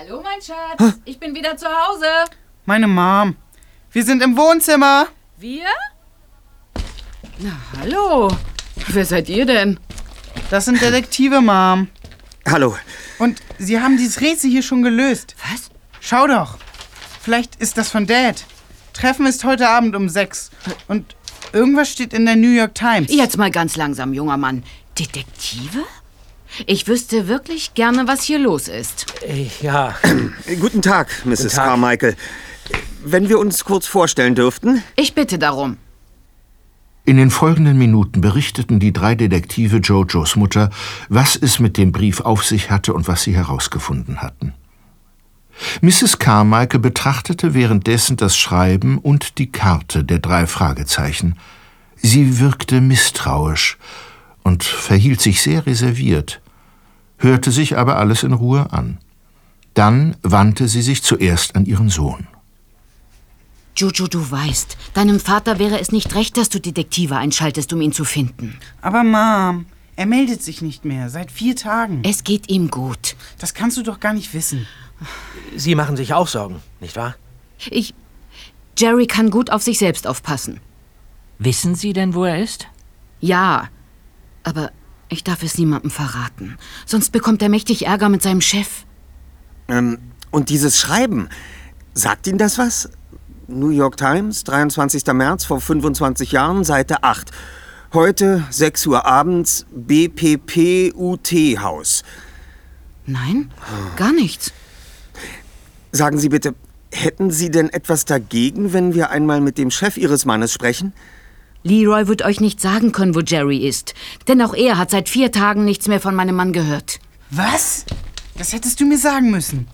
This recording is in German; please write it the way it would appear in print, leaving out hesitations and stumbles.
Hallo, mein Schatz. Ich bin wieder zu Hause. Meine Mom. Wir sind im Wohnzimmer. Wir? Na, hallo. Wer seid ihr denn? Das sind Detektive, Mom. Hallo. Und sie haben dieses Rätsel hier schon gelöst. Was? Schau doch. Vielleicht ist das von Dad. Treffen ist heute Abend um 6. Und irgendwas steht in der New York Times. Jetzt mal ganz langsam, junger Mann. Detektive? Ich wüsste wirklich gerne, was hier los ist. Ja. Guten Tag, Mrs. Guten Tag. Carmichael. Wenn wir uns kurz vorstellen dürften. Ich bitte darum. In den folgenden Minuten berichteten die 3 Detektive Jojos Mutter, was es mit dem Brief auf sich hatte und was sie herausgefunden hatten. Mrs. Carmichael betrachtete währenddessen das Schreiben und die Karte der 3 Fragezeichen. Sie wirkte misstrauisch und verhielt sich sehr reserviert, hörte sich aber alles in Ruhe an. Dann wandte sie sich zuerst an ihren Sohn. Jojo, du weißt, deinem Vater wäre es nicht recht, dass du Detektive einschaltest, um ihn zu finden. Aber Mom, er meldet sich nicht mehr. Seit 4 Tagen. Es geht ihm gut. Das kannst du doch gar nicht wissen. Sie machen sich auch Sorgen, nicht wahr? Jerry kann gut auf sich selbst aufpassen. Wissen Sie denn, wo er ist? Ja, aber ich darf es niemandem verraten. Sonst bekommt er mächtig Ärger mit seinem Chef. Und dieses Schreiben, sagt Ihnen das was? New York Times, 23. März vor 25 Jahren, Seite 8. Heute, 6 Uhr abends, BPPUT-Haus. Nein, gar nichts. Sagen Sie bitte, hätten Sie denn etwas dagegen, wenn wir einmal mit dem Chef Ihres Mannes sprechen? Leroy wird euch nicht sagen können, wo Jerry ist. Denn auch er hat seit 4 Tagen nichts mehr von meinem Mann gehört. Was? Das hättest du mir sagen müssen.